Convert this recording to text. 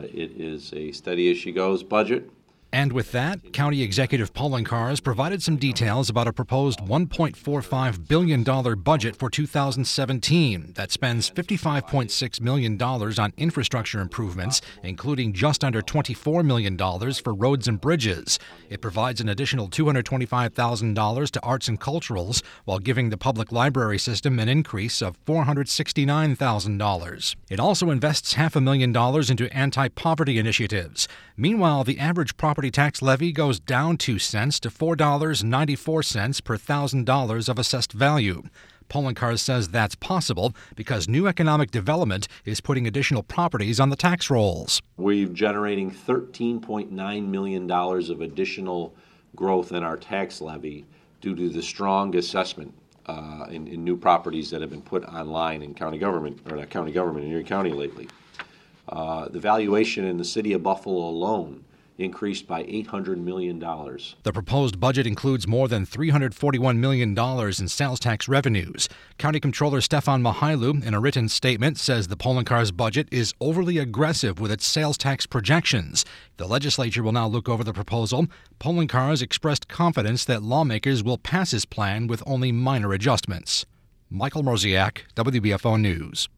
It is a steady as she goes budget. And with that, County Executive Poloncarz provided some details about a proposed $1.45 billion budget for 2017 that spends $55.6 million on infrastructure improvements, including just under $24 million for roads and bridges. It provides an additional $225,000 to arts and culturals, while giving the public library system an increase of $469,000. It also invests $500,000 into anti-poverty initiatives. Meanwhile, the average property tax levy goes down 2 cents to $4.94 per $1,000 of assessed value. Poloncarz says that's possible because new economic development is putting additional properties on the tax rolls. We're generating $13.9 million of additional growth in our tax levy due to the strong assessment in new properties that have been put online in county government, or not county government, in Erie County lately. The valuation in the city of Buffalo alone increased by $800 million. The proposed budget includes more than $341 million in sales tax revenues. County Comptroller Stefan Mihailu, in a written statement, says the Poloncarz budget is overly aggressive with its sales tax projections. The legislature will now look over the proposal. Poloncarz expressed confidence that lawmakers will pass his plan with only minor adjustments. Michael Mroziak, WBFO News.